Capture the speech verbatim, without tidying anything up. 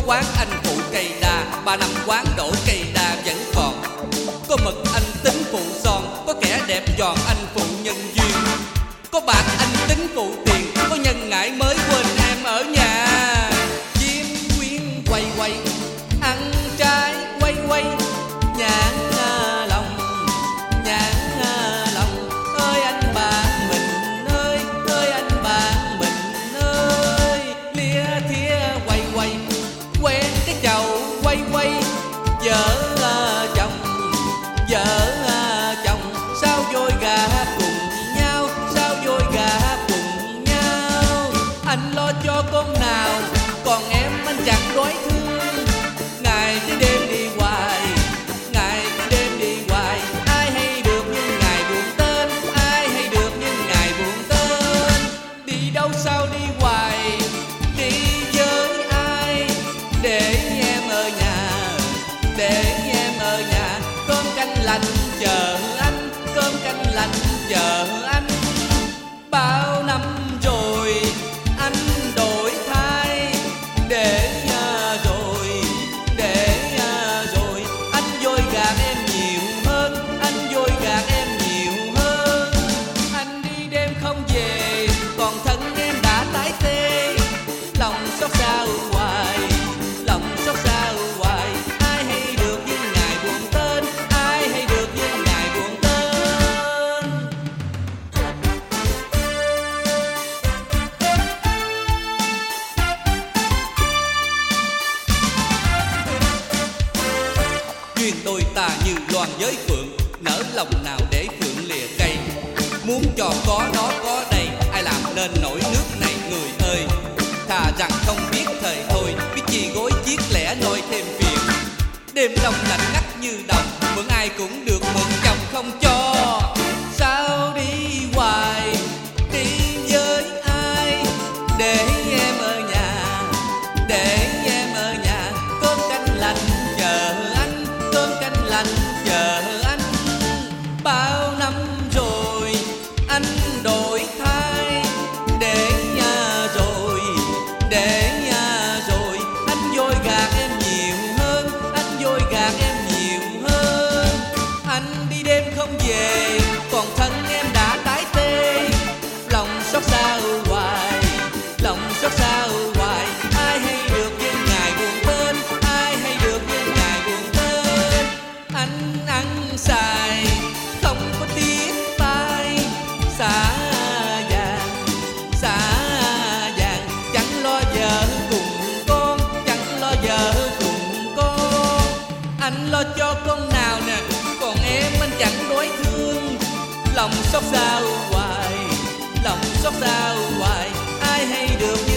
quán anh phụ cây đa, ba năm quán đổ cây đa vẫn còn. Có mực anh tính phụ son, có kẻ đẹp giòn anh phụ nhân duyên. Có bạc anh tính phụ tiền, có nhân ngại mới quên em ở nhà. Chim quyến quay quay, ăn trái quay quay, nhãn lòng, nhãn lòng. Ơi anh bạn mình ơi, ơi anh bạn mình ơi. Lia thia quay quay, quen cái chầu quay quay. Vợ chồng, vợ chồng, sao vôi gà cùng nhau, sao vôi gà cùng nhau. Anh lo cho con nào, còn em anh chẳng đói thương. Ngày tới đêm đi hoài, ngày tới đêm đi hoài. Ai hay được những ngày buồn tên, ai hay được những ngày buồn tên. Đi đâu sao đi hoài, đi với ai. Để em ở nhà, để em ở nhà. Cơm canh lạnh chờ anh, cơm canh lạnh chờ anh. Bao năm rồi anh đổi thay, để rồi, để rồi. Anh dối gạt em nhiều hơn, anh dối gạt em nhiều hơn. Anh đi đêm không về, còn thân em đã tái tê. Lòng xót xa hoài, lòng xót xa hoài. Ai hay được những ngày buồn tên, ai hay được những ngày buồn tên. Duyên đôi ta như loan với phượng, nở lòng nào để phượng lìa cây. Muốn cho có nó có đây, ai làm nên nổi nước này người ơi. Thà rằng không biết thời thôi, biết chi gối chiếc lẻ nôi thêm phiền. Đêm đông lạnh ngắt như đồng, mượn ai cũng được mượn chồng không cho. Sao đi hoài, đi với ai. Để em ở nhà, để em ở nhà. Cơm canh lạnh chờ anh, cơm canh lạnh chờ anh. Bao năm rồi anh đổi thay, để nhà rồi, để nhà rồi. Anh dối gạt em nhiều hơn, anh dối gạt em nhiều hơn. Anh đi đêm không về, còn thân em đã tái tê. Lòng xót xa hoài, lòng xót xa hoài. Ai hay được những ngày buồn tên, ai hay được những ngày buồn tên. Anh ăn xài không có tiếc tay, xả vàng, xả vàng. Chẳng lo vợ cùng con, chẳng lo vợ cùng con. Anh lo cho con nào nè, còn em anh chẳng đói thương. Lòng xót xa hoài, lòng xót xa hoài. Ai hay được